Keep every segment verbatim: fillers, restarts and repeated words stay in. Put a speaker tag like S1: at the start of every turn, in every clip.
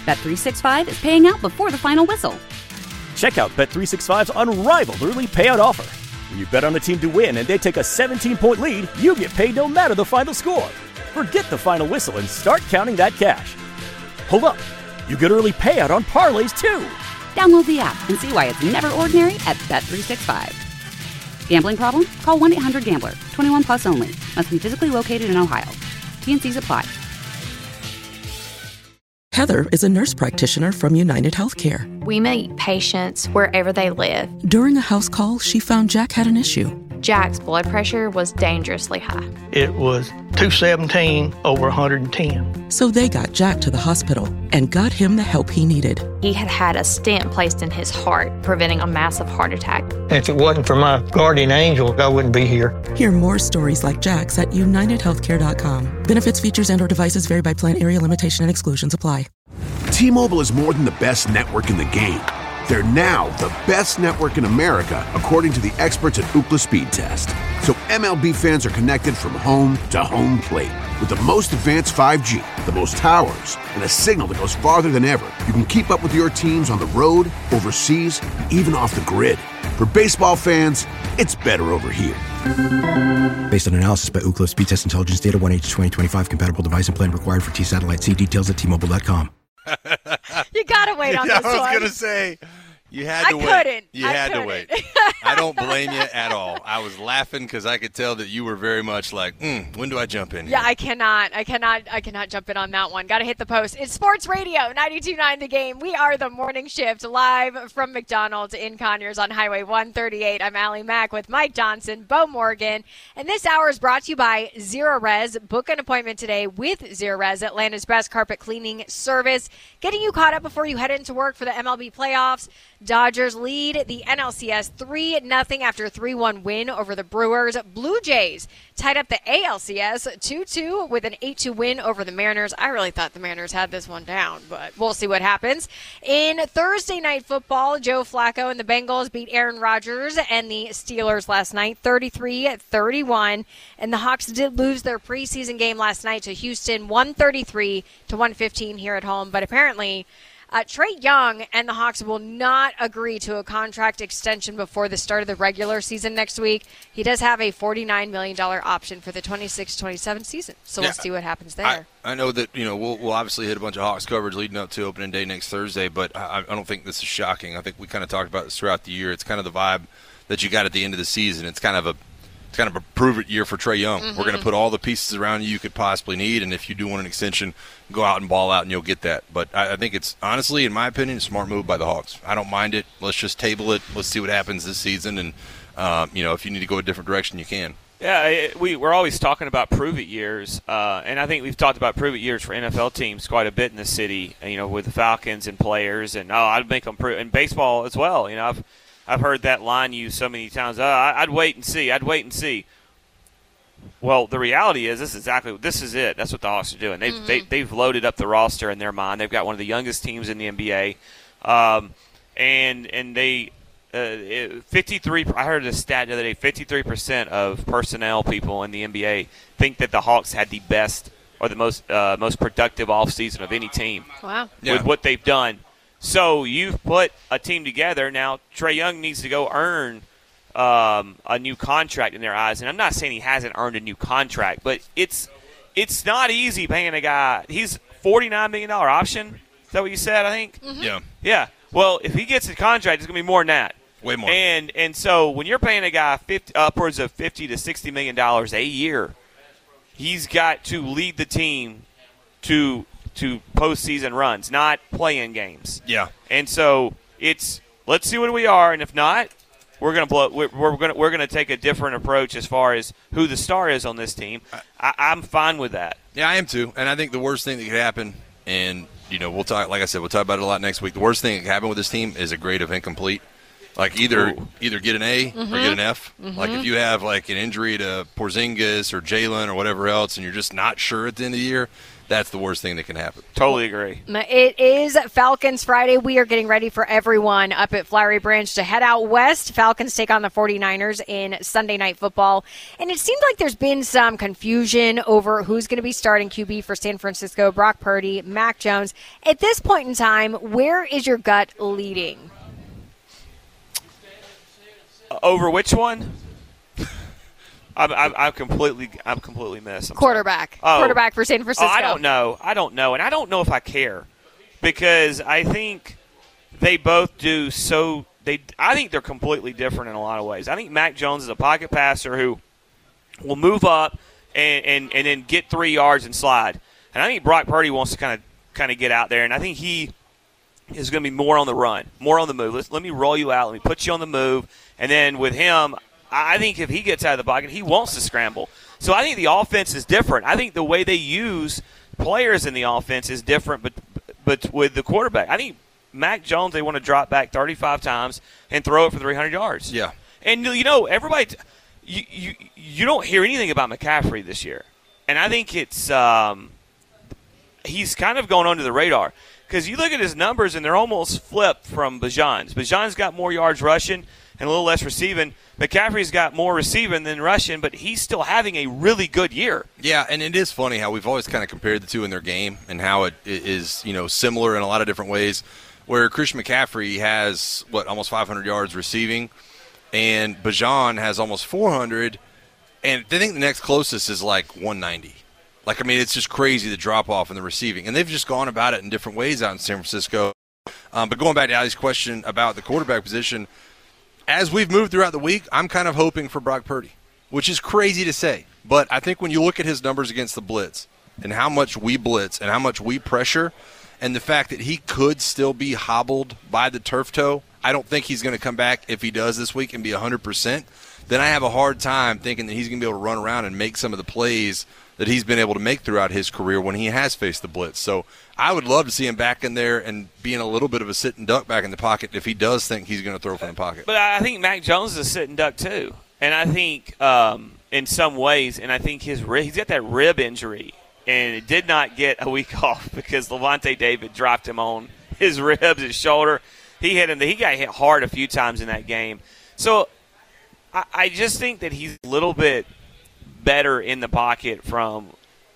S1: Bet three sixty-five is paying out before the final whistle.
S2: Check out Bet three sixty-five's unrivaled early payout offer. When you bet on a team to win and they take a seventeen-point lead, you get paid no matter the final score. Forget the final whistle and start counting that cash. Hold up. You get early payout on parlays, too.
S1: Download the app and see why it's never ordinary at Bet three sixty-five. Gambling problem? Call one eight hundred gambler. twenty-one plus only. Must be physically located in Ohio. T N Cs apply.
S3: Heather is a nurse practitioner from United Healthcare.
S4: We meet patients wherever they live.
S3: During a house call, she found Jack had an issue.
S4: Jack's blood pressure was dangerously high.
S5: It was two seventeen over one hundred ten.
S3: So they got Jack to the hospital and got him the help he needed.
S4: He had had a stent placed in his heart, preventing a massive heart attack.
S5: If it wasn't for my guardian angel, I wouldn't be here.
S3: Hear more stories like Jack's at united healthcare dot com. Benefits, features, and or devices vary by plan, area, limitation, and exclusions apply.
S6: T-Mobile is more than the best network in the game. They're now the best network in America, according to the experts at Ookla Speed Test. So M L B fans are connected from home to home plate. With the most advanced five G, the most towers, and a signal that goes farther than ever, you can keep up with your teams on the road, overseas, and even off the grid. For baseball fans, it's better over here.
S7: Based on analysis by Ookla Speed Test Intelligence Data, one H twenty twenty-five compatible device and plan required for T-Satellite. See details at T Mobile dot com.
S8: You gotta wait on
S9: yeah,
S8: this one.
S9: I was gonna say you had to
S8: I
S9: wait.
S8: couldn't.
S9: You
S8: I
S9: had
S8: couldn't.
S9: to wait. I don't blame you at all. I was laughing because I could tell that you were very much like, mm, when do I jump in here?
S8: Yeah, I cannot. I cannot. I cannot jump in on that one. Got to hit the post. It's Sports Radio ninety-two point nine The Game. We are the morning shift live from McDonald's in Conyers on Highway one thirty-eight. I'm Allie Mack with Mike Johnson, Bo Morgan, and this hour is brought to you by Zero Res. Book an appointment today with Zero Res, Atlanta's best carpet cleaning service, getting you caught up before you head into work for the M L B playoffs. Dodgers lead the N L C S three nothing after a three one win over the Brewers. Blue Jays tied up the A L C S two two with an eight two win over the Mariners. I really thought the Mariners had this one down, but we'll see what happens. In Thursday night football, Joe Flacco and the Bengals beat Aaron Rodgers and the Steelers last night, thirty-three thirty-one. And the Hawks did lose their preseason game last night to Houston, one thirty-three to one fifteen here at home. But apparently, Uh, Trae Young and the Hawks will not agree to a contract extension before the start of the regular season next week. He does have a forty-nine million dollars option for the twenty-six twenty-seven season, so
S9: yeah,
S8: we'll see what happens there.
S9: I, I know that you know we'll, we'll obviously hit a bunch of Hawks coverage leading up to opening day next Thursday, but I, I don't think this is shocking. I think we kind of talked about this throughout the year. It's kind of the vibe that you got at the end of the season. It's kind of a It's kind of a prove-it year for Trae Young. Mm-hmm. We're going to put all the pieces around you you could possibly need, and if you do want an extension, go out and ball out, and you'll get that. But I, I think it's, honestly, in my opinion, a smart move by the Hawks. I don't mind it. Let's just table it. Let's see what happens this season, and, um, you know, if you need to go a different direction, you can.
S10: Yeah, it, we, we're always talking about prove-it years, uh, and I think we've talked about prove-it years for N F L teams quite a bit in the city, you know, with the Falcons and players, and, oh, I'd make them prove – and baseball as well. You know, I've, I've heard that line used so many times, oh, I'd wait and see. I'd wait and see. Well, the reality is this is exactly this is it. That's what the Hawks are doing. They've mm-hmm. they, they've loaded up the roster in their mind. They've got one of the youngest teams in the N B A, um, and and they uh, fifty-three. I heard a stat the other day. fifty-three percent of personnel people in the N B A think that the Hawks had the best or the most uh, most productive offseason of any team.
S8: Wow!
S10: Yeah. With what they've done. So you've put a team together. Now Trae Young needs to go earn Um, a new contract in their eyes, and I'm not saying he hasn't earned a new contract, but it's it's not easy paying a guy. He's forty-nine million dollars option. Is that what you said? I think.
S8: Mm-hmm.
S9: Yeah.
S10: Yeah. Well, if he gets a contract, it's going to be more than that.
S9: Way more.
S10: And and so when you're paying a guy fifty, upwards of fifty to sixty million dollars a year, he's got to lead the team to to postseason runs, not play-in games.
S9: Yeah.
S10: And so it's let's see what we are, and if not, we're gonna blow. We're, we're gonna we're gonna take a different approach as far as who the star is on this team. I, I'm fine with that.
S9: Yeah, I am too. And I think the worst thing that could happen, and you know, we'll talk. Like I said, we'll talk about it a lot next week. The worst thing that could happen with this team is a grade of incomplete. Like either
S10: Ooh.
S9: either get an A
S8: mm-hmm.
S9: or get an F.
S8: Mm-hmm.
S9: Like if you have like an injury to Porzingis or Jalen or whatever else, and you're just not sure at the end of the year, that's the worst thing that can happen.
S10: Totally agree.
S8: It is Falcons Friday. We are getting ready for everyone up at Flowery Branch to head out west. Falcons take on the 49ers in Sunday Night Football. And it seems like there's been some confusion over who's going to be starting Q B for San Francisco, Brock Purdy, Mac Jones. At this point in time, where is your gut leading?
S10: Over which one? I'm, I'm, I'm completely, I'm completely missed. I'm
S8: Quarterback,
S10: oh.
S8: quarterback for San Francisco.
S10: Oh, I don't know. I don't know, and I don't know if I care because I think they both do so. They, I think they're completely different in a lot of ways. I think Mac Jones is a pocket passer who will move up and and, and then get three yards and slide. And I think Brock Purdy wants to kind of kind of get out there, and I think he is going to be more on the run, more on the move. Let's, let me roll you out. Let me put you on the move, and then with him. I think if he gets out of the pocket, he wants to scramble. So I think the offense is different. I think the way they use players in the offense is different, but but with the quarterback. I think Mac Jones, they want to drop back thirty-five times and throw it for three hundred yards.
S9: Yeah.
S10: And, you know, everybody you, – you, you don't hear anything about McCaffrey this year. And I think it's um, – he's kind of going under the radar because you look at his numbers and they're almost flipped from Bijan's. Bijan's got more yards rushing and a little less receiving. McCaffrey's got more receiving than rushing, but he's still having a really good year.
S9: Yeah, and it is funny how we've always kind of compared the two in their game and how it is, you know, similar in a lot of different ways. Where Christian McCaffrey has, what, almost five hundred yards receiving, and Bijan has almost four hundred, and I think the next closest is like one ninety. Like, I mean, it's just crazy the drop-off in the receiving. And they've just gone about it in different ways out in San Francisco. Um, but going back to Ali's question about the quarterback position, as we've moved throughout the week, I'm kind of hoping for Brock Purdy, which is crazy to say. But I think when you look at his numbers against the blitz and how much we blitz and how much we pressure and the fact that he could still be hobbled by the turf toe, I don't think he's going to come back if he does this week and be one hundred percent. Then I have a hard time thinking that he's going to be able to run around and make some of the plays that he's been able to make throughout his career when he has faced the blitz. So I would love to see him back in there and being a little bit of a sitting duck back in the pocket if he does think he's going to throw from the pocket.
S10: But I think Mac Jones is a sitting duck too. And I think um, in some ways, and I think his rib, he's got that rib injury, and it did not get a week off because Levante David dropped him on his ribs, his shoulder. He hit him. He got hit hard a few times in that game. So I, I just think that he's a little bit – better in the pocket from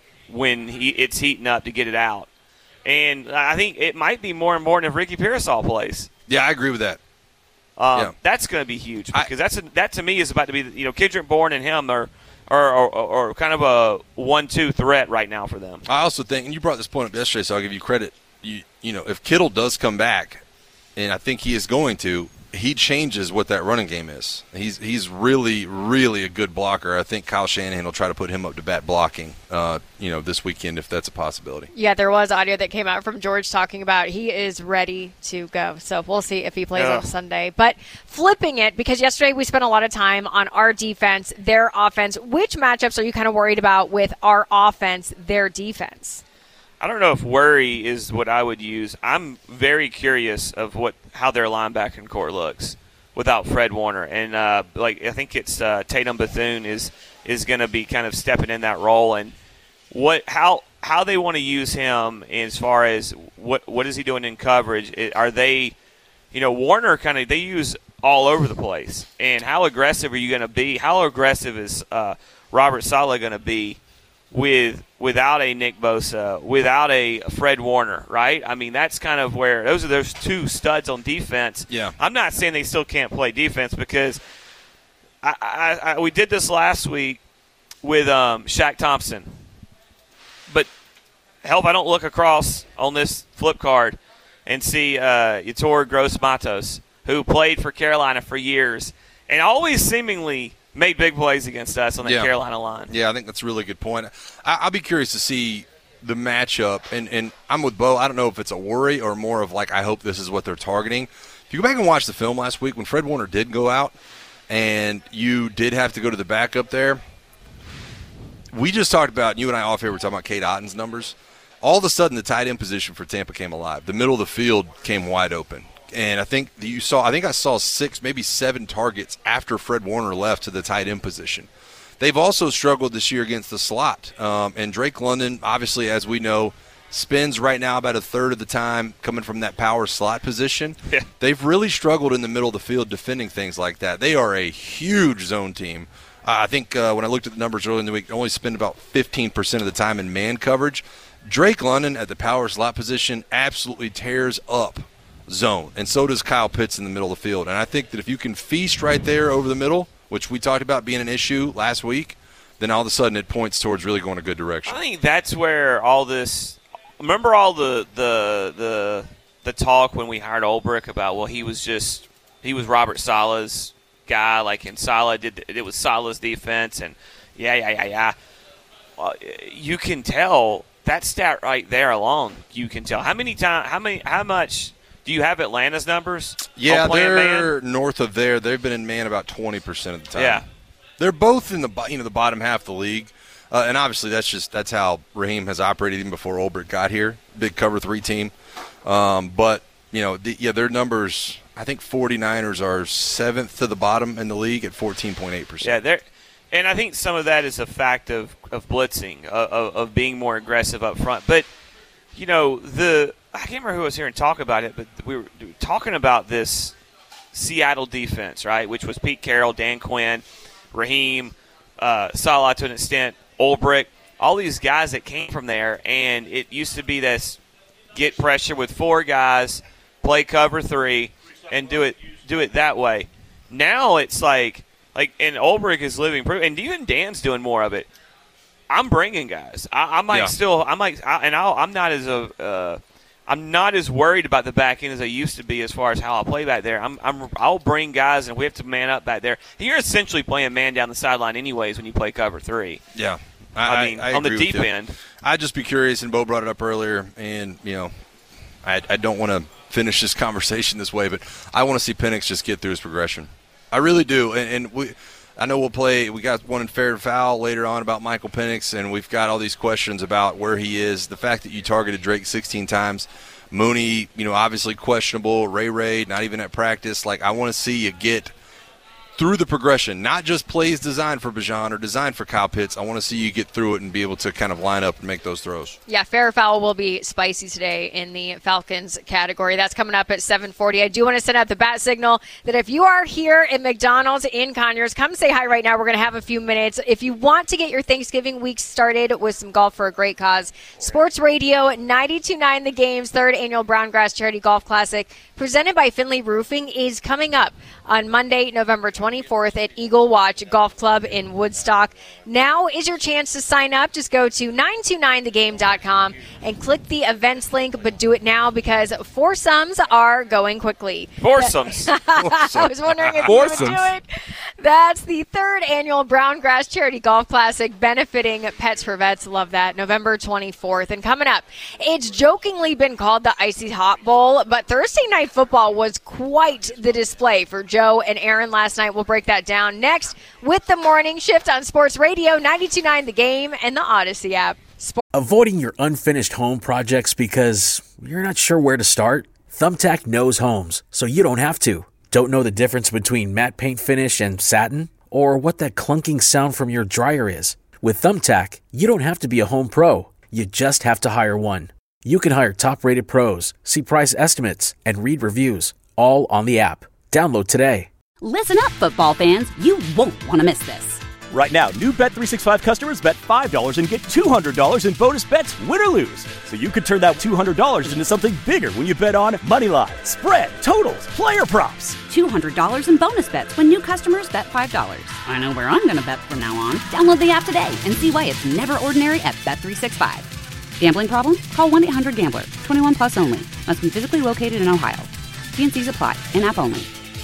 S10: when he it's heating up to get it out. And I think it might be more important if Ricky Pearsall plays.
S9: Yeah, I agree with that.
S10: Um,
S9: yeah.
S10: That's going to be huge because
S9: I,
S10: that's a, that to me is about to be, you know, Kendrick Bourne and him are, are, are, are kind of a one two threat right now for them.
S9: I also think, and you brought this point up yesterday, so I'll give you credit. You, you know, if Kittle does come back, and I think he is going to, he changes what that running game is. He's he's really, really a good blocker. I think Kyle Shanahan will try to put him up to bat blocking, uh, you know, this weekend if that's a possibility.
S8: Yeah, there was audio that came out from George talking about he is ready to go. So we'll see if he plays
S10: yeah.
S8: on Sunday. But flipping it, because yesterday we spent a lot of time on our defense, their offense. Which matchups are you kind of worried about with our offense, their defense?
S10: I don't know if worry is what I would use. I'm very curious of what how their linebacking core looks without Fred Warner, and uh, like I think it's uh, Tatum Bethune is is going to be kind of stepping in that role, and what how how they want to use him as far as what what is he doing in coverage? It, are they, you know, Warner kind of they use all over the place, and how aggressive are you going to be? How aggressive is uh, Robert Saleh going to be with without a Nick Bosa, without a Fred Warner, right? I mean, that's kind of where those are those two studs on defense.
S9: Yeah.
S10: I'm not saying they still can't play defense because I, I, I, we did this last week with um, Shaq Thompson. But help I don't look across on this flip card and see uh, Yetur Gross-Matos, who played for Carolina for years and always seemingly – made big plays against us on the
S9: yeah.
S10: Carolina line.
S9: Yeah, I think that's a really good point. I, I'll be curious to see the matchup, and, and I'm with Bo. I don't know if it's a worry or more of like I hope this is what they're targeting. If you go back and watch the film last week when Fred Warner did go out and you did have to go to the backup there, we just talked about, you and I off here were talking about Cade Otton's numbers. All of a sudden the tight end position for Tampa came alive. The middle of the field came wide open. And I think you saw, I think I saw six, maybe seven targets after Fred Warner left to the tight end position. they've also struggled this year against the slot. Um, and Drake London, obviously, as we know, spends right now about a third of the time coming from that power slot position. Yeah. They've really struggled in the middle of the field defending things like that. They are a huge zone team. Uh, I think uh, when I looked at the numbers earlier in the week, they only spend about fifteen percent of the time in man coverage. Drake London at the power slot position absolutely tears up zone, and so does Kyle Pitts in the middle of the field. And I think that if you can feast right there over the middle, which we talked about being an issue last week, then all of a sudden it points towards really going a good direction.
S10: I think that's where all this – remember all the, the the the talk when we hired Ulbrich about, well, he was just – he was Robert Saleh's guy, like, and Saleh did – it was Saleh's defense, and yeah, yeah, yeah, yeah. Well, you can tell that stat right there alone, you can tell. How many times – how many – how much – do you have Atlanta's numbers?
S9: Yeah, they're man? north of there. They've been in man about twenty percent of the time.
S10: Yeah.
S9: They're both in the you know the bottom half of the league. Uh, and obviously that's just that's how Raheem has operated even before Ulbrich got here. Big cover three team. Um, but, you know, the, yeah, their numbers, I think 49ers are seventh to the bottom in the league at fourteen point eight percent.
S10: Yeah, they're and I think some of that is a fact of, of blitzing, of, of being more aggressive up front. But, you know, the I can't remember who was here and talk about it, but we were talking about this Seattle defense, right, which was Pete Carroll, Dan Quinn, Raheem, uh, Saleh to an extent, Ulbrich, all these guys that came from there, and it used to be this get pressure with four guys, play cover three, and do it do it that way. Now it's like, like, and Ulbrich is living proof, and even Dan's doing more of it. I'm bringing guys. I, I might yeah. still, I might, I, and I'll, I'm not as a, uh, I'm not as worried about the back end as I used to be as far as how I play back there. I'm, I'm, I'll bring guys, and we have to man up back there. You're essentially playing man down the sideline anyways when you play cover three.
S9: Yeah.
S10: I, I mean,
S9: I, I
S10: on the deep
S9: you.
S10: end.
S9: I'd just be curious, and Bo brought it up earlier, and, you know, I, I don't want to finish this conversation this way, but I want to see Penix just get through his progression. I really do. And, and we – I know we'll play – we got one in fair and foul later on about Michael Penix, and we've got all these questions about where he is. The fact that you targeted Drake sixteen times, Mooney, you know, obviously questionable, Ray Ray not even at practice. Like, I want to see you get through the progression, not just plays designed for Bijan or designed for Kyle Pitts. I want to see you get through it and be able to kind of line up and make those throws.
S8: Yeah, fair or foul will be spicy today in the Falcons category. That's coming up at seven forty. I do want to send out the bat signal that if you are here at McDonald's in Conyers, come say hi right now. We're going to have a few minutes. If you want to get your Thanksgiving week started with some golf for a great cause, Sports Radio ninety-two point nine The Game's third annual Brown Grass Charity Golf Classic presented by Finley Roofing is coming up on Monday, November twenty-fourth at Eagle Watch Golf Club in Woodstock. Now is your chance to sign up. Just go to nine two nine the game dot com and click the events link, but do it now because foursomes are going quickly.
S10: Foursomes.
S8: I was wondering if foursomes. you would do it. That's the third annual Brown Grass Charity Golf Classic benefiting Pets for Vets. Love that. November twenty-fourth. And coming up, it's jokingly been called the Icy Hot Bowl, but Thursday Night Football was quite the display for Joe and Aaron last night. We'll break that down next with the morning shift on Sports Radio ninety-two point nine The Game and the Odyssey app. Sport-
S11: Avoiding your unfinished home projects because you're not sure where to start? Thumbtack knows homes, so you don't have to. Don't know the difference between matte paint finish and satin? Or what that clunking sound from your dryer is? With Thumbtack, you don't have to be a home pro. You just have to hire one. You can hire top-rated pros, see price estimates, and read reviews, all on the app. Download today.
S1: Listen up, football fans. You won't want to miss this.
S2: Right now, new Bet three sixty-five customers bet five dollars and get two hundred dollars in bonus bets, win or lose. So you could turn that two hundred dollars into something bigger when you bet on money line, spread, totals, player props.
S1: two hundred dollars in bonus bets when new customers bet five dollars. I know where I'm going to bet from now on. Download the app today and see why it's never ordinary at Bet three sixty-five. Gambling problem? Call one eight hundred gambler. twenty-one plus only. Must be physically located in Ohio. T N Cs apply. In-app only.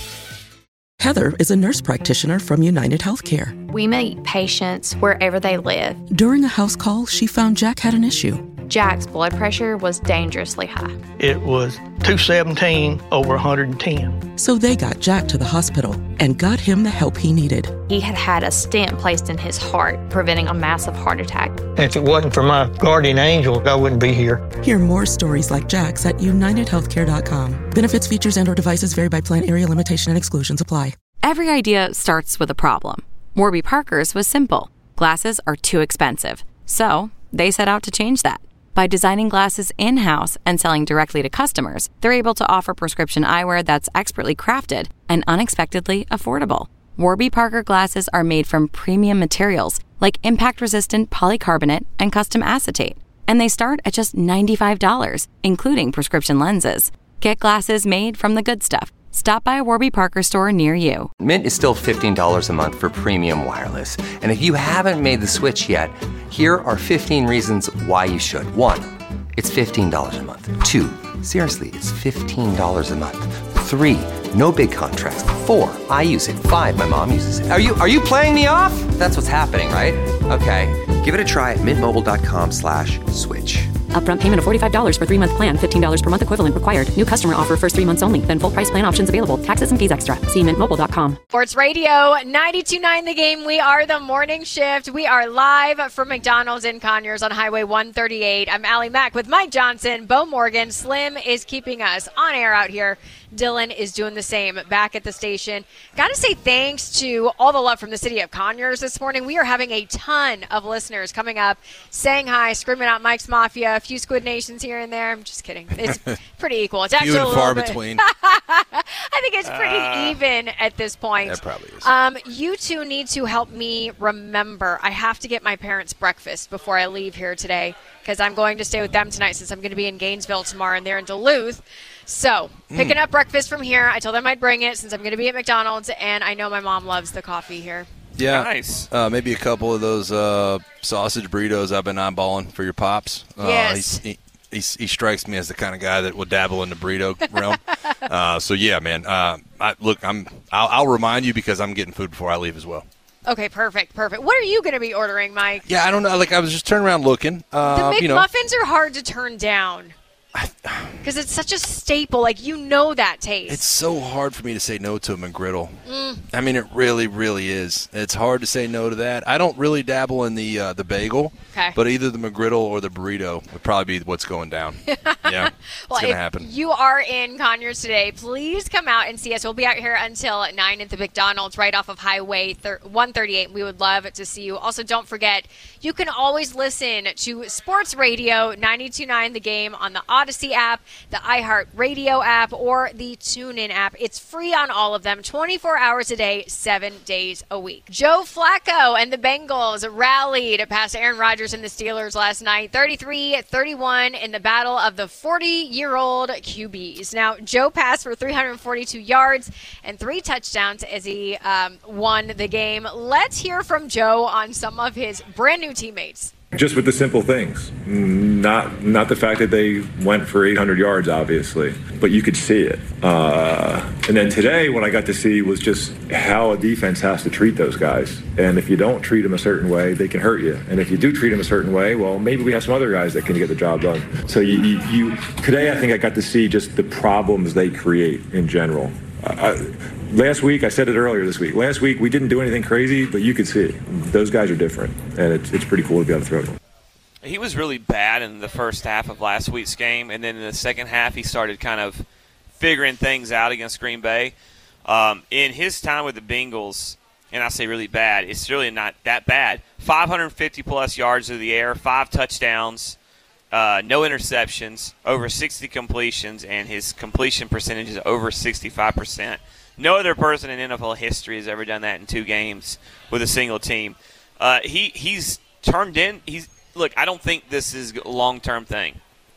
S3: Heather is a nurse practitioner from United Healthcare.
S4: We meet patients wherever they live.
S3: During a house call, she found Jack had an issue.
S4: Jack's blood pressure was dangerously high.
S5: It was two seventeen over one hundred ten.
S3: So they got Jack to the hospital and got him the help he needed.
S4: He had had a stent placed in his heart, preventing a massive heart attack.
S5: If it wasn't for my guardian angel, I wouldn't be here.
S3: Hear more stories like Jack's at united healthcare dot com. Benefits, features, and or devices vary by plan, area, limitation, and exclusions apply.
S12: Every idea starts with a problem. Warby Parker's was simple. Glasses are too expensive. So, they set out to change that. By designing glasses in-house and selling directly to customers, they're able to offer prescription eyewear that's expertly crafted and unexpectedly affordable. Warby Parker glasses are made from premium materials like impact-resistant polycarbonate and custom acetate. And they start at just ninety-five dollars, including prescription lenses. Get glasses made from the good stuff. Stop by a Warby Parker store near you.
S13: Mint is still fifteen dollars a month for premium wireless. And if you haven't made the switch yet, here are fifteen reasons why you should. One, it's fifteen dollars a month. Two, seriously, it's fifteen dollars a month. Three, no big contracts. Four, I use it. Five, my mom uses it. Are you are you playing me off? That's what's happening, right? Okay, give it a try at mintmobile.com slash switch.
S12: Upfront payment of forty-five dollars for three-month plan, fifteen dollars per month equivalent required. New customer offer first three months only. Then full price plan options available. Taxes and fees extra. See mint mobile dot com.
S8: Sports Radio ninety-two point nine The Game. We are the morning shift. We are live from McDonald's in Conyers on Highway one thirty-eight. I'm Allie Mack with Mike Johnson, Bo Morgan. Slim is keeping us on air out here. Dylan is doing the same back at the station. Got to say thanks to all the love from the city of Conyers this morning. We are having a ton of listeners coming up, saying hi, screaming out Mike's Mafia, a few Squid Nations here and there. I'm just kidding. It's pretty equal. It's actually
S9: few and
S8: a little
S9: far
S8: bit,
S9: between.
S8: I think it's pretty
S9: Uh,
S8: even at this point.
S9: That probably is.
S8: Um, you two need to help me remember. I have to get my parents breakfast before I leave here today because I'm going to stay with them tonight since I'm going to be in Gainesville tomorrow and they're in Duluth. So, picking
S9: Mm.
S8: up breakfast from here. I told them I'd bring it since I'm going to be at McDonald's, and I know my mom loves the coffee here.
S9: Yeah,
S10: nice.
S9: Uh, maybe a couple of those uh, sausage burritos I've been eyeballing for your pops. Uh,
S8: Yes.
S9: He, he, he strikes me as the kind of guy that will dabble in the burrito realm. Uh, so yeah, man. Uh, I, look, I'm. I'll, I'll remind you because I'm getting food before I leave as well.
S8: Okay, perfect, perfect. What are you going to be ordering, Mike?
S9: Yeah, I don't know. Like I was just turning around looking. Uh,
S8: the
S9: you know,
S8: McMuffins are hard to turn down because it's such a staple. Like, you know that taste.
S9: it's so hard for me to say no to a McGriddle.
S8: Mm.
S9: I mean, it really, really is. It's hard to say no to that. I don't really dabble in the uh, the bagel,
S8: Okay.
S9: but either the McGriddle or the burrito would probably be what's going down. Yeah,
S8: Well,
S9: it's going
S8: if
S9: to happen.
S8: you are in Conyers today, please come out and see us. We'll be out here until nine at the McDonald's right off of Highway one thirty-eight. We would love to see you. Also, don't forget, you can always listen to Sports Radio ninety-two point nine The Game on the Odyssey app, the iHeart Radio app, or the TuneIn app. It's free on all of them, twenty-four hours a day, seven days a week. Joe Flacco and the Bengals rallied past Aaron Rodgers and the Steelers last night, thirty-three thirty-one in the battle of the forty-year-old Q Bs. Now, Joe passed for three hundred forty-two yards and three touchdowns as he um, won the game. Let's hear from Joe on some of his brand new teammates.
S14: Just with the simple things, not not the fact that they went for eight hundred yards, obviously, but you could see it. Uh, and then today, what I got to see was just how a defense has to treat those guys. And if you don't treat them a certain way, they can hurt you. And if you do treat them a certain way, well, maybe we have some other guys that can get the job done. So you, you, you today, I think I got to see just the problems they create in general. Uh, last week, I said it earlier this week. Last week, we didn't do anything crazy, but you could see it. Those guys are different, and it's, it's pretty cool to be able to throw them.
S10: He was really bad in the first half of last week's game, and then in the second half he started kind of figuring things out against Green Bay. Um, in his time with the Bengals, and I say really bad, it's really not that bad. five hundred fifty-plus yards through the air, five touchdowns, uh, no interceptions, over sixty completions, and his completion percentage is over sixty-five percent. No other person in N F L history has ever done that in two games with a single team. Uh, he he's turned in. He's look. I don't think this is a long-term thing.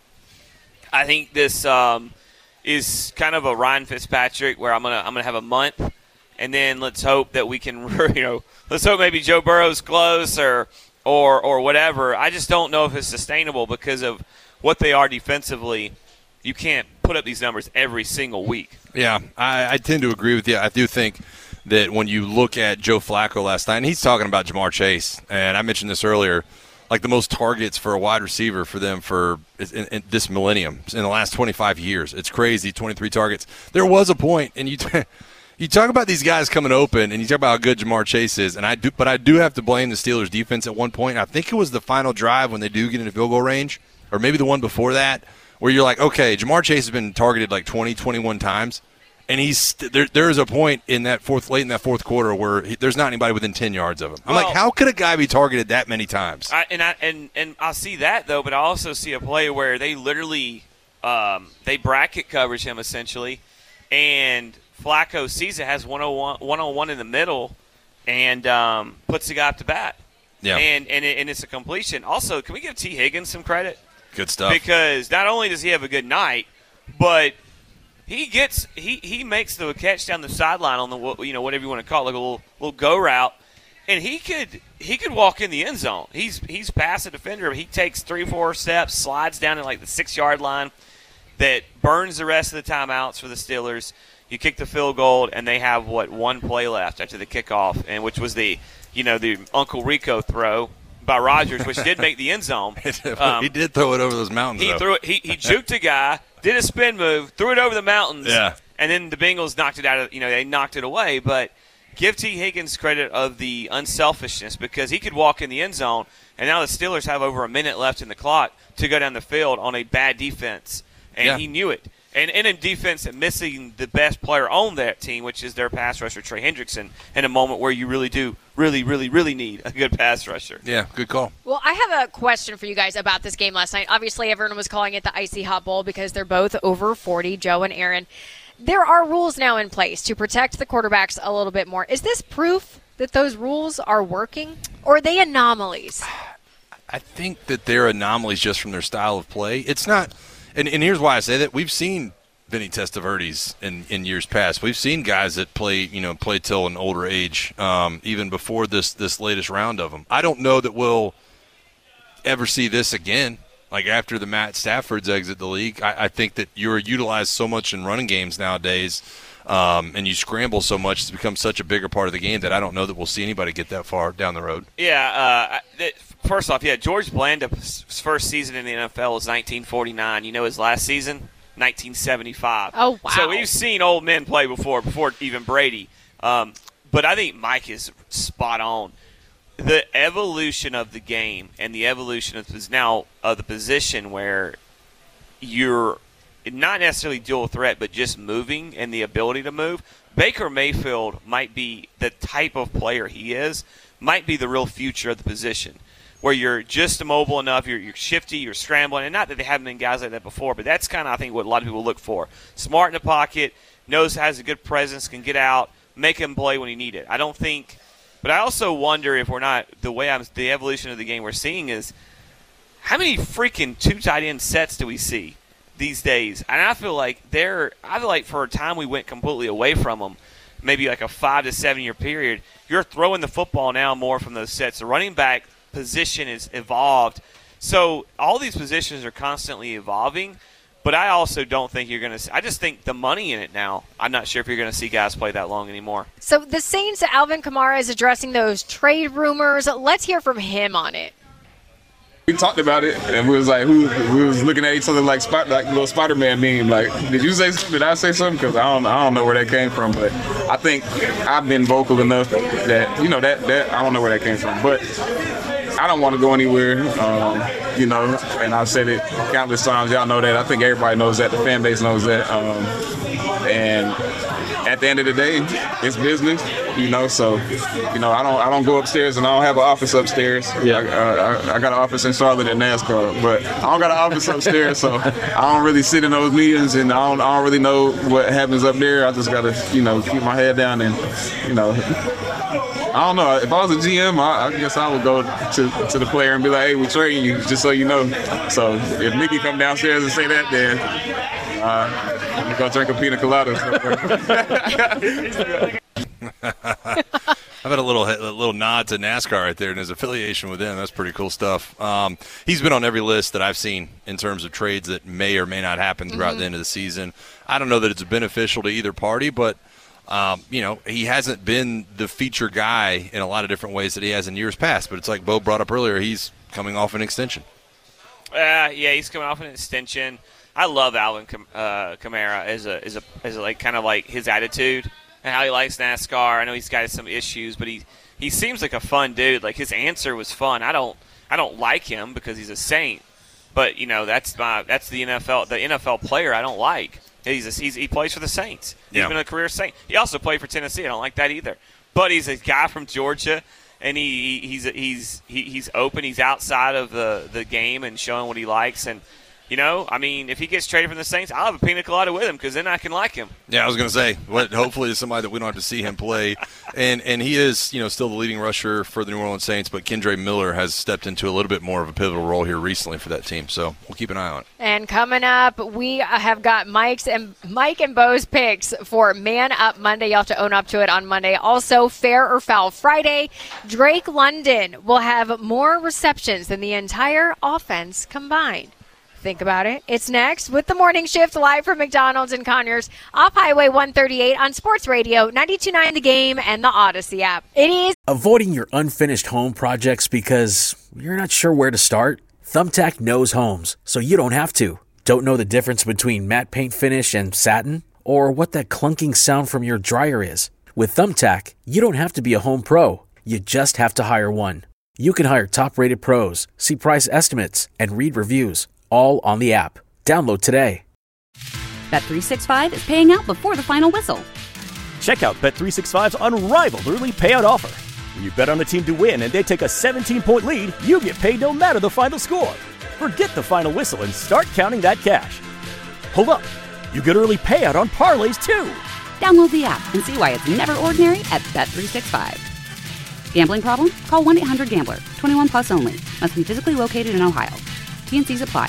S10: I think this um, is kind of a Ryan Fitzpatrick, where I'm gonna I'm gonna have a month, and then let's hope that we can, you know, let's hope maybe Joe Burrow's close or or or whatever. I just don't know if it's sustainable because of what they are defensively. You can't put up these numbers every single week.
S9: Yeah, I, I tend to agree with you. I do think that when you look at Joe Flacco last night, and he's talking about Jamar Chase, and I mentioned this earlier, like the most targets for a wide receiver for them for in, in this millennium, in the last twenty-five years. It's crazy, twenty-three targets. There was a point, and you t- you talk about these guys coming open, and you talk about how good Jamar Chase is, and I do, but I do have to blame the Steelers' defense at one point. I think it was the final drive when they do get into field goal range, or maybe the one before that, where you're like, okay, Jamar Chase has been targeted like twenty, twenty-one times, And he's there. There is a point in that fourth, late in that fourth quarter, where he, there's not anybody within ten yards of him. I'm well, like, how could a guy be targeted that many times?
S10: I, and I and and I see that though, but I also see a play where they literally um, they bracket coverage him essentially, and Flacco sees it, has one oh one, one oh one in the middle, and um, puts the guy up to bat.
S9: Yeah.
S10: And and, it, and it's a completion. Also, can we give T. Higgins some credit?
S9: Good stuff.
S10: Because not only does he have a good night, but he gets he, he makes the catch down the sideline on the you know whatever you want to call it, like a little little go route, and he could he could walk in the end zone. He's he's past the defender, but he takes three four steps, slides down at like the six yard line, that burns the rest of the timeouts for the Steelers. You kick the field goal, and they have what one play left after the kickoff, and which was the you know the Uncle Rico throw by Rodgers, which did make the end zone.
S9: Um, he did throw it over those mountains.
S10: He
S9: though.
S10: threw it. He, he juked a guy, did a spin move, threw it over the mountains.
S9: Yeah.
S10: And then the Bengals knocked it out of. You know, they knocked it away. But give T. Higgins credit of the unselfishness because he could walk in the end zone, and now the Steelers have over a minute left in the clock to go down the field on a bad defense, and
S9: yeah.
S10: he knew it. And in a defense that missing the best player on that team, which is their pass rusher, Trey Hendrickson, in a moment where you really do, really, really, really need a good pass rusher.
S9: Yeah, good call.
S8: Well, I have a question for you guys about this game last night. Obviously, everyone was calling it the Icy Hot Bowl because they're both over forty, Joe and Aaron. There are rules now in place to protect the quarterbacks a little bit more. Is this proof that those rules are working, or are they anomalies?
S9: I think that they're anomalies just from their style of play. It's not – And, and here's why I say that. We've seen Vinny Testaverdes in, in years past. We've seen guys that play, you know, play till an older age, um, even before this this latest round of them. I don't know that we'll ever see this again. Like after the Matt Stafford's exit the league, I, I think that you're utilized so much in running games nowadays, um, and you scramble so much, it's become such a bigger part of the game that I don't know that we'll see anybody get that far down the road.
S10: Yeah, uh, that, first off, yeah, George Blandup's first season in the N F L was nineteen forty-nine. You know his last season? nineteen seventy-five.
S8: Oh, wow.
S10: So we've seen old men play before, before even Brady. Um, but I think Mike is spot on. The evolution of the game and the evolution of is now of the position where you're not necessarily dual threat, but just moving and the ability to move. Baker Mayfield might be the type of player he is, might be the real future of the position, where you're just mobile enough, you're, you're shifty, you're scrambling, and not that they haven't been guys like that before, but that's kind of, I think, what a lot of people look for. Smart in the pocket, knows has a good presence, can get out, make him play when he need it. I don't think – but I also wonder if we're not – the way I'm – the evolution of the game we're seeing is how many freaking two tight end sets do we see these days? And I feel like they're – I feel like for a time we went completely away from them, maybe like a five to seven year period. You're throwing the football now more from those sets. The running back – position is evolved. So all these positions are constantly evolving, but I also don't think you're going to – I just think the money in it now, I'm not sure if you're going to see guys play that long anymore.
S8: So the Saints, Alvin Kamara is addressing those trade rumors. Let's hear from him on it.
S15: We talked about it, and we was like, who, we was looking at each other like spot, like little Spider-Man meme. Like, did you say? Did I say something? Because I don't, I don't know where that came from. But I think I've been vocal enough that you know that that I don't know where that came from. But I don't want to go anywhere. Um, you know, and I've said it countless times. Y'all know that. I think everybody knows that. The fan base knows that. Um, and at the end of the day, it's business. You know, so you know, I don't, I don't go upstairs, and I don't have an office upstairs. Yeah, I, I, I got an office in Charlotte at NASCAR, but I don't got an office upstairs, so I don't really sit in those meetings, and I don't, I don't really know what happens up there. I just gotta, you know, keep my head down, and you know, I don't know. If I was a G M, I, I guess I would go to to the player and be like, "Hey, we're trading you, just so you know." So if Mickey come downstairs and say that, then uh, I'm gonna go drink a pina colada.
S9: I've had a little a little nod to NASCAR right there and his affiliation with them. That's pretty cool stuff. Um, he's been on every list that I've seen in terms of trades that may or may not happen throughout mm-hmm. the end of the season. I don't know that it's beneficial to either party, but um, you know, he hasn't been the feature guy in a lot of different ways that he has in years past. But it's like Bo brought up earlier, he's coming off an extension.
S10: Uh, yeah, he's coming off an extension. I love Alvin Kam- uh, Kamara as a as a as a, like kind of like his attitude. And how he likes NASCAR. I know he's got some issues, but he he seems like a fun dude. Like his answer was fun. I don't I don't like him because he's a Saint, but you know that's my that's the N F L the N F L player I don't like. He's, a, he's he plays for the Saints. He's
S9: Yeah.
S10: been a career Saint. He also played for Tennessee. I don't like that either. But he's a guy from Georgia, and he, he he's he's he, he's open. He's outside of the, the game and showing what he likes. And you know, I mean, if he gets traded from the Saints, I'll have a pina colada with him because then I can like him.
S9: Yeah, I was going to say, what, hopefully it's somebody that we don't have to see him play. And and he is, you know, still the leading rusher for the New Orleans Saints, but Kendre Miller has stepped into a little bit more of a pivotal role here recently for that team. So we'll keep an eye on it.
S8: And coming up, we have got Mike's and Mike and Bo's picks for Man Up Monday. You'll have to own up to it on Monday. Also, Fair or Foul Friday. Drake London will have more receptions than the entire offense combined. Think about it. It's next with the Morning Shift live from McDonald's in Conyers off Highway one thirty-eight on Sports Radio ninety-two point nine The Game and the Odyssey app. It is
S11: Avoiding your unfinished home projects because you're not sure where to start? Thumbtack knows homes, so you don't have to. Don't know the difference between matte paint finish and satin? Or what that clunking sound from your dryer is? With Thumbtack, you don't have to be a home pro. You just have to hire one. You can hire top-rated pros, see price estimates, and read reviews. All on the app. Download today.
S1: Bet three sixty-five is paying out before the final whistle.
S2: Check out Bet three sixty-five's unrivaled early payout offer. When you bet on a team to win and they take a seventeen-point lead, you get paid no matter the final score. Forget the final whistle and start counting that cash. Hold up. You get early payout on parlays, too.
S1: Download the app and see why it's never ordinary at Bet three sixty-five. Gambling problem? Call one eight hundred gambler. twenty-one plus only. Must be physically located in Ohio. T N Cs apply.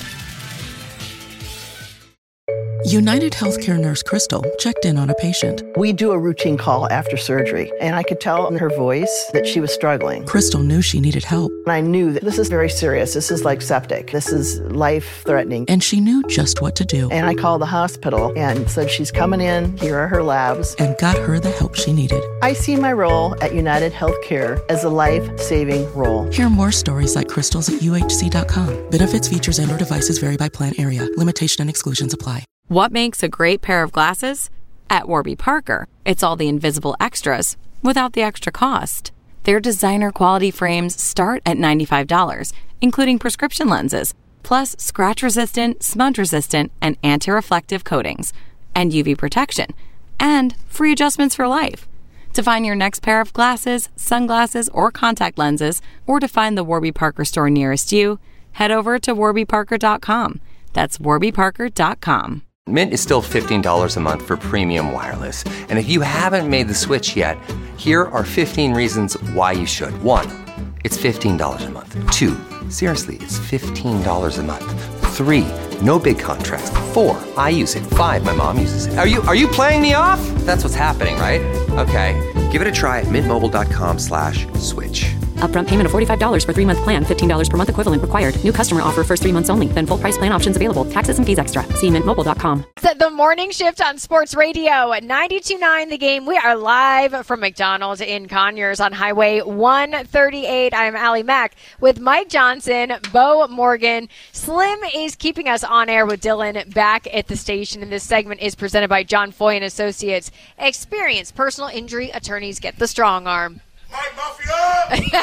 S3: United Healthcare nurse Crystal checked in on a patient.
S16: We do a routine call after surgery, and I could tell in her voice that she was struggling.
S3: Crystal knew she needed help.
S16: And I knew that this is very serious. This is like septic. This is life-threatening.
S3: And she knew just what to do.
S16: And I called the hospital and said, she's coming in. Here are her labs.
S3: And got her the help she needed.
S16: I see my role at United Healthcare as a life-saving role.
S3: Hear more stories like Crystal's at U H C dot com. Benefits, features, and or devices vary by plan area. Limitation and exclusions apply.
S12: What makes a great pair of glasses? At Warby Parker, it's all the invisible extras without the extra cost. Their designer quality frames start at ninety-five dollars, including prescription lenses, plus scratch-resistant, smudge-resistant, and anti-reflective coatings, and U V protection, and free adjustments for life. To find your next pair of glasses, sunglasses, or contact lenses, or to find the Warby Parker store nearest you, head over to warby parker dot com. That's warby parker dot com.
S13: Mint is still fifteen dollars a month for premium wireless. And if you haven't made the switch yet, here are fifteen reasons why you should. One, it's fifteen dollars a month. Two, seriously, it's fifteen dollars a month. Three, no big contrast. Four, I use it. Five, my mom uses it. Are you are you playing me off? That's what's happening, right? Okay, give it a try at mintmobile.com slash switch.
S12: Upfront payment of forty-five dollars for three-month plan, fifteen dollars per month equivalent required. New customer offer first three months only. Then full price plan options available. Taxes and fees extra. See mint mobile dot com.
S8: The Morning Shift on Sports Radio at ninety-two point nine The Game. We are live from McDonald's in Conyers on Highway one thirty-eight. I'm Allie Mack with Mike Johnson, Bo Morgan. Slim is keeping us on air with Dylan back at the station, and this segment is presented by John Foy and Associates. Experienced personal injury attorneys get the strong arm.
S17: Mike Mafia!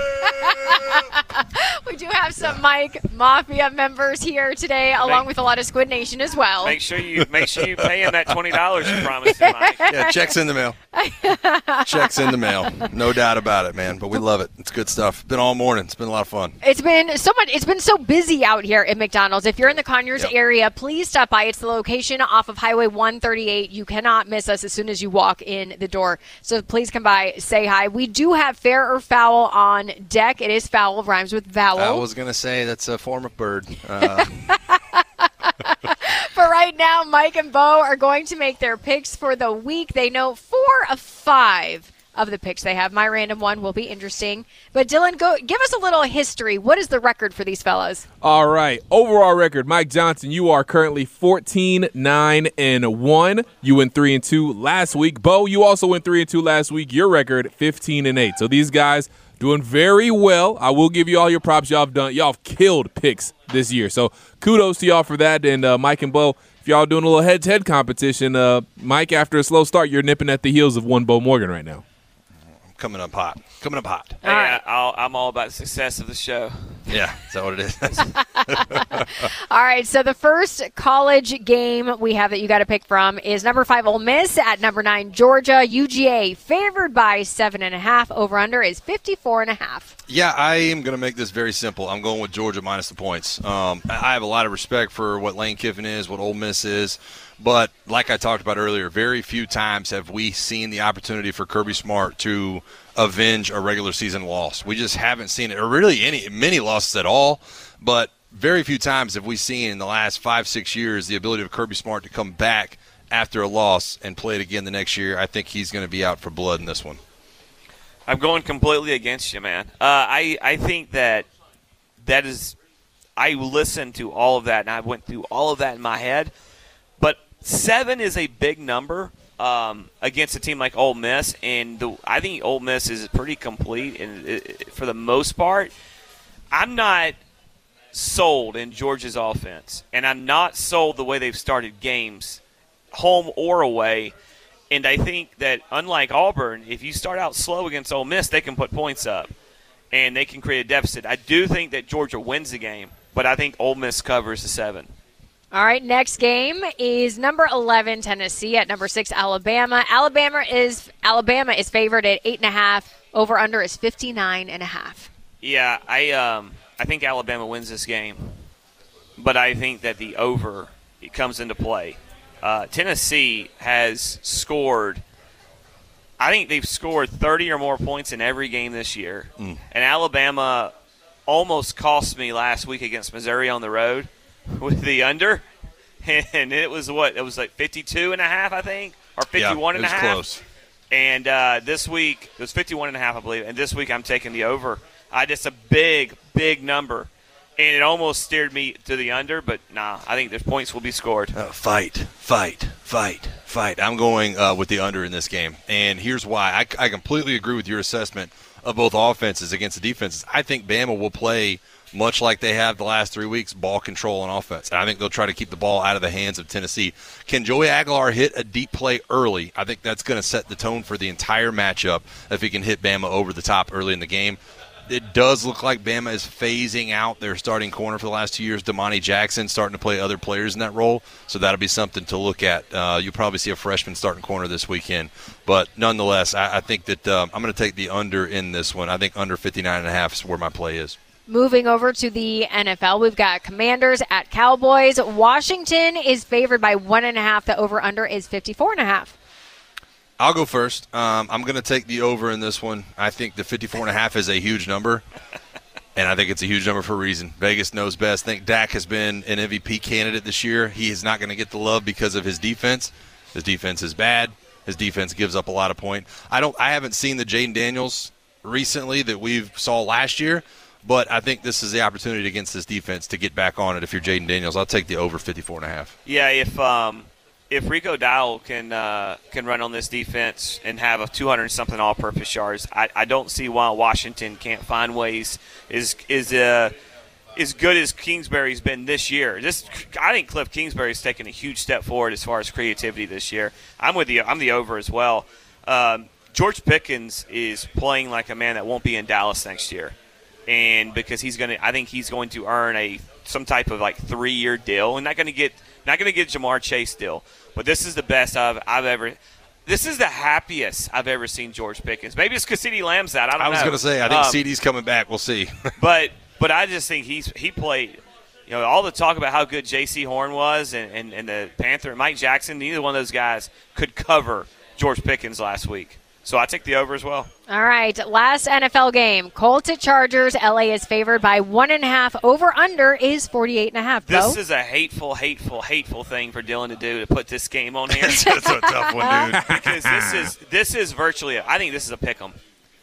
S8: We do have some Mike Mafia members here today, along with a lot of Squid Nation as well.
S10: Make sure you make sure you pay him that twenty dollars you promised him, Mike.
S9: Yeah, checks in the mail. Checks in the mail. No doubt about it, man. But we love it. It's good stuff. Been all morning. It's been a lot of fun.
S8: It's been so much. It's been so busy out here at McDonald's. If you're in the Conyers
S9: Yep.
S8: area, please stop by. It's the location off of Highway one thirty-eight. You cannot miss us as soon as you walk in the door. So please come by, say hi. We do have Fair or Foul on deck. It is foul, rhymes with vowel.
S9: I was going to say that's a form of bird. Uh,
S8: For right now, Mike and Bo are going to make their picks for the week. They know four of five of the picks they have. My random one will be interesting. But Dylan, go give us a little history. What is the record for these fellas?
S18: All right. Overall record, Mike Johnson, you are currently fourteen, nine, and one. You went three and two last week. Bo, you also went three and two last week. Your record, fifteen and eight. So these guys doing very well. I will give you all your props. Y'all have done. Y'all have killed picks this year. So kudos to y'all for that. And uh, Mike and Bo, if y'all doing a little head-to-head competition, uh, Mike, after a slow start, you're nipping at the heels of one Bo Morgan right now.
S9: coming up hot. Coming up hot.
S10: Hey, I, I'll, I'm all about the success of the show.
S9: Yeah, is that what it is?
S8: All right, so the first college game we have that you got to pick from is number five Ole Miss at number nine Georgia. U G A favored by seven and a half. Over under is fifty-four and a half.
S9: Yeah, I am going to make this very simple. I'm going with Georgia minus the points. Um, I have a lot of respect for what Lane Kiffin is, what Ole Miss is. But like I talked about earlier, very few times have we seen the opportunity for Kirby Smart to avenge a regular season loss. We just haven't seen it, or really any many losses at all. But very few times have we seen in the last five, six years the ability of Kirby Smart to come back after a loss and play it again the next year. I think he's going to be out for blood in this one.
S10: I'm going completely against you, man. Uh, I, I think that that is – I listened to all of that, and I went through all of that in my head. But seven is a big number um, against a team like Ole Miss, and the, I think Ole Miss is pretty complete and it, for the most part. I'm not sold in Georgia's offense, and I'm not sold the way they've started games, home or away. And I think that unlike Auburn, if you start out slow against Ole Miss, they can put points up, and they can create a deficit. I do think that Georgia wins the game, but I think Ole Miss covers the seven.
S8: All right, next game is number eleven Tennessee at number six Alabama. Alabama is Alabama is favored at eight and a half. Over under is fifty-nine and a half.
S10: Yeah, I um I think Alabama wins this game, but I think that the over it comes into play. Uh, Tennessee has scored. I think they've scored thirty or more points in every game this year, mm. and Alabama almost cost me last week against Missouri on the road with the under, and it was what? It was like fifty-two and a half, I think, or fifty-one
S9: yeah,
S10: and a half.
S9: Close.
S10: And uh, this week, it was fifty-one and a half, I believe, and this week I'm taking the over. I just a big, big number, and it almost steered me to the under, but nah, I think there's points will be scored.
S9: Uh, fight, fight, fight, fight. I'm going uh, with the under in this game, and here's why. I, I completely agree with your assessment of both offenses against the defenses. I think Bama will play much like they have the last three weeks, ball control on offense. And I think they'll try to keep the ball out of the hands of Tennessee. Can Joey Aguilar hit a deep play early? I think that's going to set the tone for the entire matchup if he can hit Bama over the top early in the game. It does look like Bama is phasing out their starting corner for the last two years. Damani Jackson starting to play other players in that role, so that'll be something to look at. Uh, you'll probably see a freshman starting corner this weekend. But nonetheless, I, I think that um, I'm going to take the under in this one. I think under fifty-nine and a half is where my play is.
S8: Moving over to the N F L, we've got Commanders at Cowboys. Washington is favored by one and a half. The over-under is fifty-four and a half.
S9: I'll go first. Um, I'm going to take the over in this one. I think the fifty-four and a half is a huge number, and I think it's a huge number for a reason. Vegas knows best. I think Dak has been an M V P candidate this year. He is not going to get the love because of his defense. His defense is bad. His defense gives up a lot of points. I don't. I haven't seen the Jaden Daniels recently that we saw last year. But I think this is the opportunity against this defense to get back on it. If you're Jaden Daniels, I'll take the over fifty-four and a half.
S10: Yeah, if um, if Rico Dowdle can uh, can run on this defense and have a two hundred something all-purpose yards, I, I don't see why Washington can't find ways. Is is uh, as good as Kingsbury's been this year. This I think Cliff Kingsbury's taken a huge step forward as far as creativity this year. I'm with you. I'm the over as well. Um, George Pickens is playing like a man that won't be in Dallas next year. And because he's going to, I think he's going to earn a some type of like three-year deal, and not going to get not going to get Jamar Chase deal. But this is the best I've I've ever. This is the happiest I've ever seen George Pickens. Maybe it's because CeeDee Lamb's out. I don't know.
S9: I was going to say I think
S10: um,
S9: CeeDee's coming back. We'll see.
S10: but but I just think he's he played. You know, all the talk about how good J C Horn was and, and, and the Panther, Mike Jackson, neither one of those guys could cover George Pickens last week. So I take the over as well.
S8: All right, last N F L game. Colts at Chargers. L A is favored by one and a half. Over-under is forty-eight and a half.
S10: This
S8: Bo?
S10: is a hateful, hateful, hateful thing for Dylan to do to put this game on here.
S9: That's a tough one, dude.
S10: Because this is this is virtually, a, I think this is a pick 'em.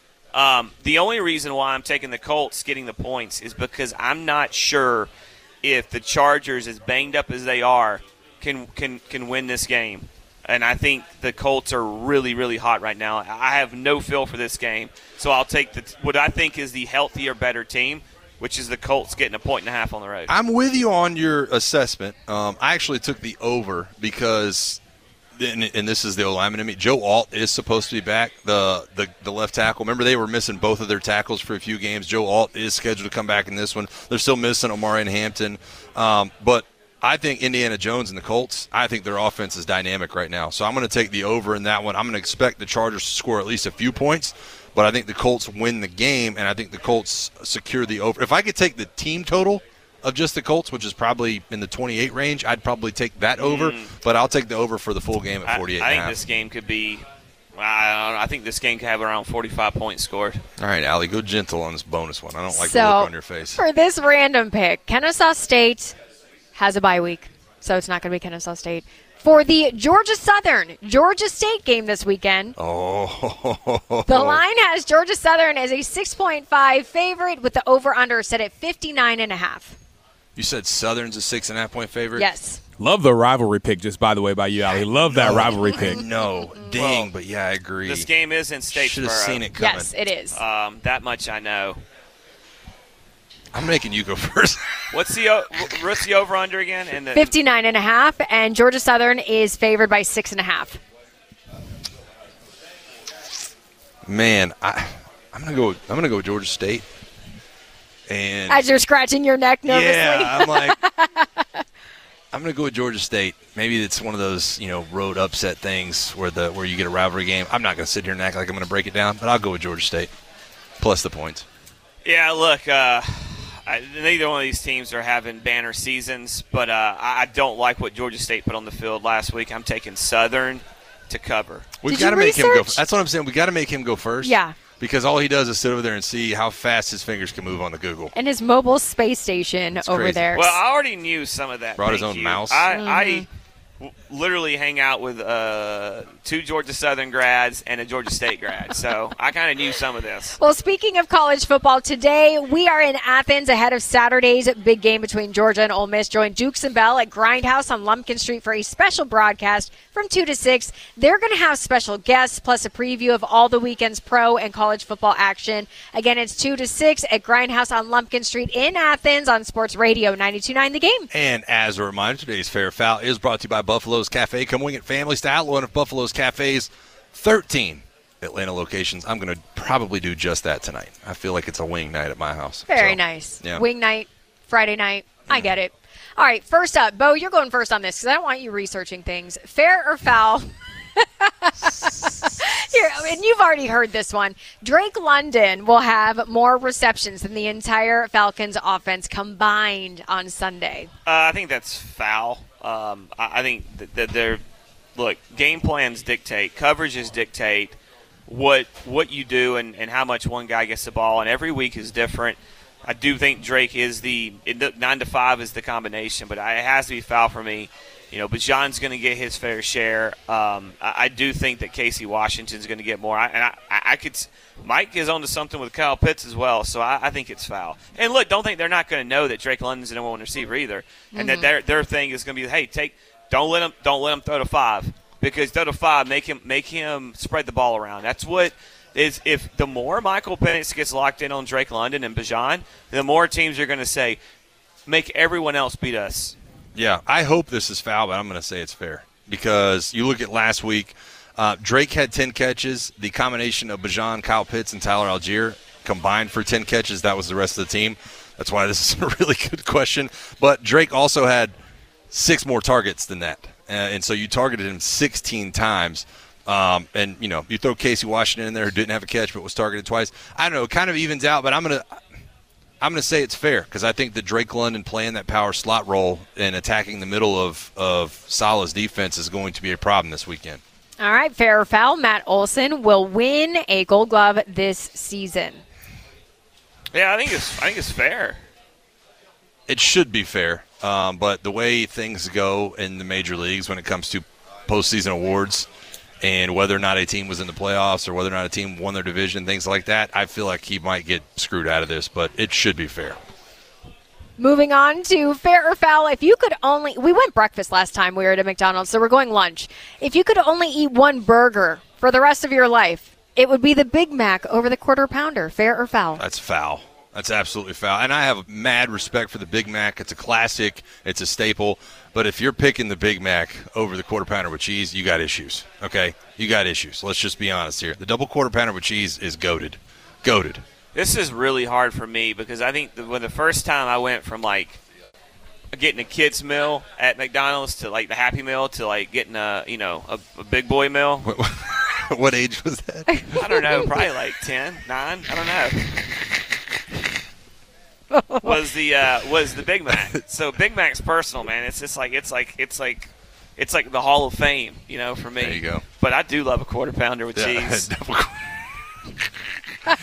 S10: Um, the only reason why I'm taking the Colts getting the points is because I'm not sure if the Chargers, as banged up as they are, can can can win this game. And I think the Colts are really, really hot right now. I have no feel for this game. So I'll take the what I think is the healthier, better team, which is the Colts getting a point and a half on the road.
S9: I'm with you on your assessment. Um, I actually took the over because and, and this is the O-lineman in me, Joe Alt is supposed to be back, the, the the left tackle. Remember, they were missing both of their tackles for a few games. Joe Alt is scheduled to come back in this one. They're still missing Omari and Hampton. Um, but I think Indiana Jones and the Colts, I think their offense is dynamic right now. So I'm going to take the over in that one. I'm going to expect the Chargers to score at least a few points, but I think the Colts win the game, and I think the Colts secure the over. If I could take the team total of just the Colts, which is probably in the twenty-eight range, I'd probably take that over, mm. but I'll take the over for the full game at forty-eight
S10: I, I
S9: and a half.
S10: think this game could be I, don't know, I think this game could have around forty-five points scored.
S9: All right, Allie, go gentle on this bonus one. I don't like
S8: so,
S9: the look on your face.
S8: For this random pick, Kennesaw State has a bye week, so it's not going to be Kennesaw State. For the Georgia Southern, Georgia State game this weekend,
S9: oh,
S8: the line has Georgia Southern as a six point five favorite with the over-under set at fifty-nine and a half.
S9: You said Southern's a six and a half point favorite?
S8: Yes.
S18: Love the rivalry pick, just by the way, by you, Ali. Love that rivalry pick.
S9: No, dang, well, but yeah, I agree.
S10: This game is in Statesboro.
S9: Should have seen it coming.
S8: Yes, it is.
S10: Um, that much I know.
S9: I'm making you go first.
S10: What's the what's the over under again? And the
S8: fifty-nine and a half, and Georgia Southern is favored by six and a half.
S9: Man, I I'm gonna go. I'm gonna go with Georgia State. And
S8: as you're scratching your neck nervously.
S9: Yeah, I'm like, I'm going to go with Georgia State. Maybe it's one of those, you know, road upset things where the where you get a rivalry game. I'm not going to sit here and act like I'm going to break it down, but I'll go with Georgia State plus the points.
S10: Yeah, look, uh, I, neither one of these teams are having banner seasons, but uh, I don't like what Georgia State put on the field last week. I'm taking Southern to cover.
S9: We've got to make him go. That's what I'm saying. We got to make him go first.
S8: Yeah.
S9: Because all he does is sit over there and see how fast his fingers can move on the Google.
S8: And his mobile space station
S9: That's
S8: over
S9: crazy.
S8: there.
S10: Well, I already knew some of that.
S9: Brought
S10: Thank
S9: his own
S10: you.
S9: mouse.
S10: I,
S8: Mm-hmm.
S10: I w- literally hang out with uh, two Georgia Southern grads and a Georgia State grad. So I kind of knew some of this.
S8: Well, speaking of college football, today we are in Athens ahead of Saturday's big game between Georgia and Ole Miss. Join Dukes and Bell at Grindhouse on Lumpkin Street for a special broadcast from two to six. They're going to have special guests plus a preview of all the weekend's pro and college football action. Again, it's two to six at Grindhouse on Lumpkin Street in Athens on Sports Radio ninety-two point nine The Game.
S9: And as a reminder, today's Fair Foul is brought to you by Buffalo's Cafe. Come wing it family style. One of Buffalo's Cafe's thirteen Atlanta locations. I'm going to probably do just that tonight. I feel like it's a wing night at my house.
S8: Very
S9: so,
S8: nice.
S9: Yeah.
S8: Wing night, Friday night. I get it. All right, first up, Bo, you're going first on this because I don't want you researching things. Fair or foul? Here, and you've already heard this one. Drake London will have more receptions than the entire Falcons offense combined on Sunday.
S10: Uh, I think that's foul. Um, I, I think that, that they're look. Game plans dictate, coverages dictate what what you do and, and how much one guy gets the ball, and every week is different. I do think Drake is the nine to five is the combination, but it has to be foul for me. You know, Bijan's going to get his fair share. Um, I, I do think that Casey Washington's going to get more. I, and I, I, I could, Mike is onto something with Kyle Pitts as well, so I, I think it's foul. And look, don't think they're not going to know that Drake London's the number one receiver either, and
S8: Mm-hmm.
S10: that their their thing is going to be, hey, take, don't let him, don't let him throw to five because throw to five, make him make him spread the ball around. That's what. Is if the more Michael Penix gets locked in on Drake London and Bijan, the more teams are going to say, make everyone else beat us.
S9: Yeah, I hope this is foul, but I'm going to say it's fair because you look at last week, uh, Drake had ten catches. The combination of Bijan, Kyle Pitts, and Tyler Algier combined for ten catches. That was the rest of the team. That's why this is a really good question. But Drake also had six more targets than that, uh, and so you targeted him sixteen times. Um, and, you know, you throw Casey Washington in there who didn't have a catch but was targeted twice. I don't know. It kind of evens out, but I'm going to I'm going to say it's fair because I think that Drake London playing that power slot role and attacking the middle of, of Salah's defense is going to be a problem this weekend.
S8: All right, fair or foul, Matt Olson will win a Gold Glove this season.
S10: Yeah, I think it's I think it's fair.
S9: It should be fair, um, but the way things go in the major leagues when it comes to postseason awards and whether or not a team was in the playoffs or whether or not a team won their division, things like that, I feel like he might get screwed out of this, but it should be fair.
S8: Moving on to fair or foul, if you could only – we went breakfast last time we were at a McDonald's, so we're going lunch. If you could only eat one burger for the rest of your life, it would be the Big Mac over the Quarter Pounder. Fair or foul?
S9: That's foul. That's absolutely foul. And I have mad respect for the Big Mac. It's a classic. It's a staple. But if you're picking the Big Mac over the quarter pounder with cheese, you got issues, okay? You got issues. Let's just be honest here. The double quarter pounder with cheese is goated. Goated.
S10: This is really hard for me because I think the, when the first time I went from, like, getting a kid's meal at McDonald's to, like, the Happy Meal to, like, getting a, you know, a, a big boy meal.
S9: What age was that?
S10: I don't know. Probably, like, ten, nine. I don't know. was the uh, was the Big Mac. So Big Mac's personal, man. It's just like it's like it's like it's like the Hall of Fame, you know, for me.
S9: There you go.
S10: But I do love a quarter pounder with
S9: Yeah,
S10: cheese.
S9: double- All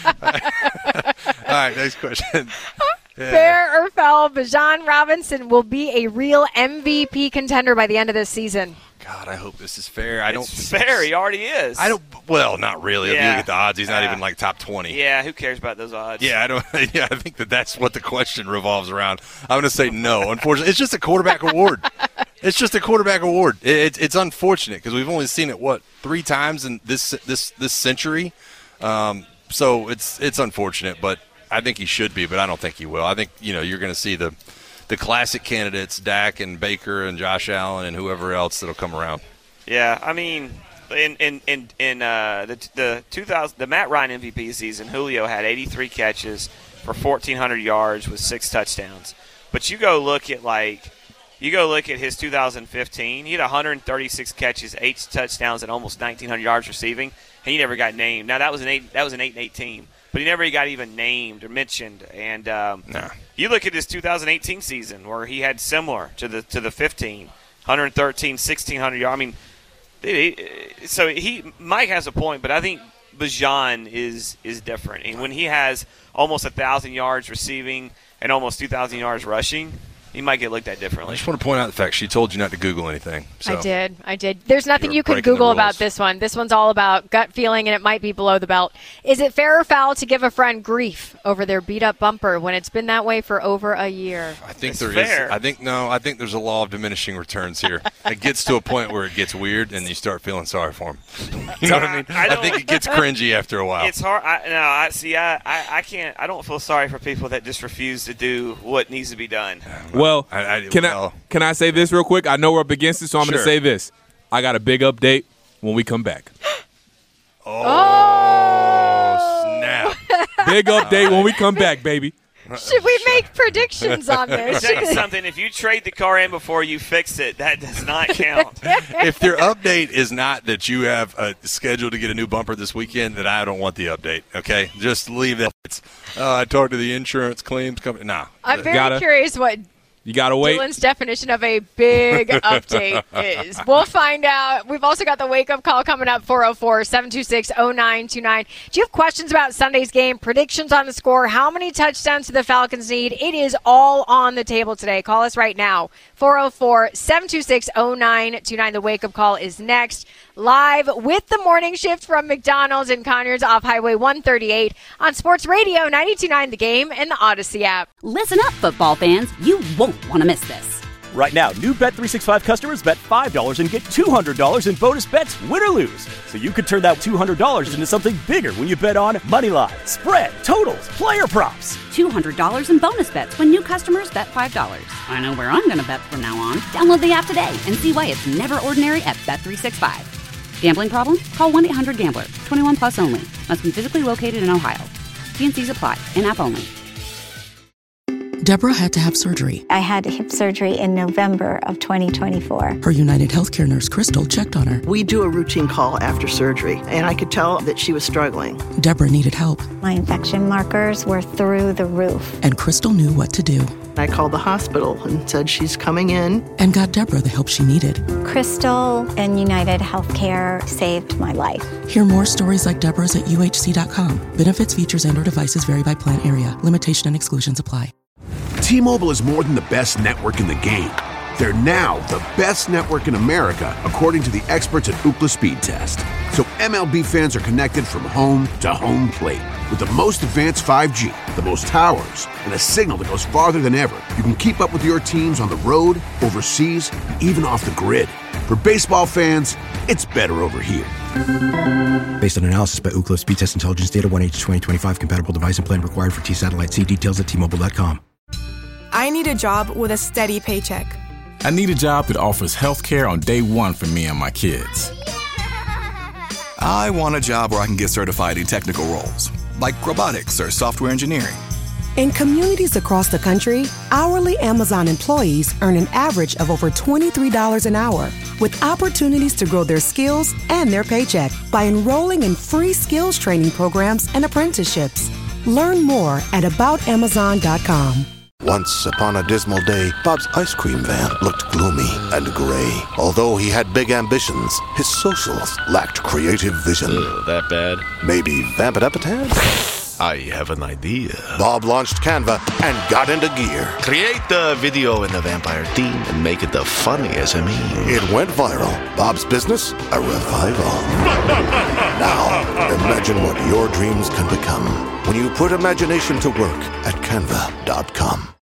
S9: right, next question. Yeah.
S8: Fair or foul, Bijan Robinson will be a real M V P contender by the end of this season.
S9: God, I hope this is fair. I don't.
S10: It's fair. He already is.
S9: I don't. Well, not really. If you
S10: Yeah.
S9: look at the odds, he's not
S10: Yeah.
S9: even like top twenty.
S10: Yeah, who cares about those odds?
S9: Yeah, I don't. Yeah, I think that that's what the question revolves around. I'm going to say no. Unfortunately, it's just a quarterback award. It's just a quarterback award. It, it's it's unfortunate because we've only seen it what three times in this this this century. Um, so it's it's unfortunate, but I think he should be. But I don't think he will. I think you know you're going to see the the classic candidates, Dak and Baker and Josh Allen and whoever else that'll come around.
S10: Yeah, I mean, in in in, in uh, the the two thousand the Matt Ryan M V P season, Julio had eighty-three catches for fourteen hundred yards with six touchdowns. But you go look at like you go look at his two thousand fifteen, he had one hundred thirty-six catches, eight touchdowns, and almost nineteen hundred yards receiving, and he never got named. Now that was an eight that was an eight and eight team, but he never got even named or mentioned. And um,
S9: nah.
S10: you look at his two thousand eighteen season where he had similar to the to the fifteen, one hundred thirteen, sixteen hundred yards. I mean. So he Mike has a point, but I think Bijan is is different. And when he has almost a thousand yards receiving and almost two thousand yards rushing, he might get looked at differently.
S9: I just want to point out the fact she told you not to Google anything. So.
S8: I did. I did. There's nothing
S9: You
S8: you
S9: were
S8: can
S9: breaking the
S8: Google
S9: rules.
S8: about this one. This one's all about gut feeling, and it might be below the belt. Is it fair or foul to give a friend grief over their beat-up bumper when it's been that way for over a year?
S9: I think
S10: It's
S9: there is.
S10: fair.
S9: I think no. I think there's a law of diminishing returns here. It gets to a point where it gets weird, and you start feeling sorry for him. You know what I mean?
S10: I
S9: I,
S10: don't-
S9: think it gets cringy after a while.
S10: It's hard. I, no, I see. I, I, I can't. I don't feel sorry for people that just refuse to do what needs to be done.
S18: Well,
S9: I, I,
S18: can
S9: well,
S18: I can I say this real quick? I know we're up against it, so I'm going
S9: Sure.
S18: to say this. I got a big update when we come back.
S9: Oh, snap!
S18: Big update when we come back, baby.
S8: Should we make predictions on
S10: Let me
S8: this?
S10: tell you something. If you trade the car in before you fix it, that does not count.
S9: If their update is not that you have a schedule to get a new bumper this weekend, then I don't want the update. Okay, just leave it. It's, uh, I talked to the insurance claims company. Nah,
S8: I'm very
S18: Gotta-
S8: curious what
S18: You got to wait.
S8: Dylan's definition of a big update is. We'll find out. We've also got the wake-up call coming up, four oh four, seven two six, oh nine two nine. Do you have questions about Sunday's game, predictions on the score, how many touchdowns do the Falcons need? It is all on the table today. Call us right now, four oh four, seven two six, oh nine two nine. The wake-up call is next. Live with the morning shift from McDonald's in Conyers off Highway one thirty-eight on Sports Radio ninety-two point nine The Game and the Odyssey app.
S1: Listen up, football fans. You won't want to miss this.
S2: Right now, new Bet three sixty-five customers bet five dollars and get two hundred dollars in bonus bets, win or lose. So you could turn that two hundred dollars into something bigger when you bet on moneyline, spread, totals, player props.
S1: two hundred dollars in bonus bets when new customers bet five dollars. I know where I'm going to bet from now on. Download the app today and see why it's never ordinary at Bet three sixty-five. Gambling problem? Call one eight hundred gambler. twenty-one plus only. Must be physically located in Ohio. T and C's apply. In-app only.
S3: Deborah had to have surgery.
S19: I had hip surgery in November of twenty twenty-four.
S3: Her United Healthcare nurse, Crystal, checked on her.
S16: We do a routine call after surgery, and I could tell that she was struggling.
S3: Deborah needed help,
S19: My infection markers were through the roof.
S3: and Crystal knew what to do
S16: I called the hospital and said she's coming in.
S3: and got Deborah the help she needed.
S19: Crystal and United Healthcare saved my life.
S3: Hear more stories like Deborah's at U H C dot com. Benefits, features, and or devices vary by plan area. Limitation and exclusions apply.
S6: T-Mobile is more than the best network in the game. They're now the best network in America, according to the experts at Ookla Speed Test. So M L B fans are connected from home to home plate. With the most advanced five G, the most towers, and a signal that goes farther than ever, you can keep up with your teams on the road, overseas, and even off the grid. For baseball fans, it's better over here.
S7: Based on analysis by Ookla Speed Test Intelligence Data, one H twenty twenty-five compatible device and plan required for T-Satellite. See details at T Mobile dot com.
S20: I need a job with a steady paycheck.
S21: I need a job that offers health care on day one for me and my kids.
S22: I want a job where I can get certified in technical roles, like robotics or software engineering.
S23: In communities across the country, hourly Amazon employees earn an average of over twenty-three dollars an hour, with opportunities to grow their skills and their paycheck by enrolling in free skills training programs and apprenticeships. Learn more at about amazon dot com.
S24: Once upon a dismal day, Bob's ice cream van looked gloomy and gray. Although he had big ambitions, his socials lacked creative vision.
S25: Ugh, that bad?
S24: Maybe vamp it up a tad?
S25: I have an idea.
S24: Bob launched Canva and got into gear.
S25: Create the video in the vampire theme and make it the funniest I mean.
S24: It went viral. Bob's business, a revival. Now, imagine what your dreams can become when you put imagination to work at canva dot com.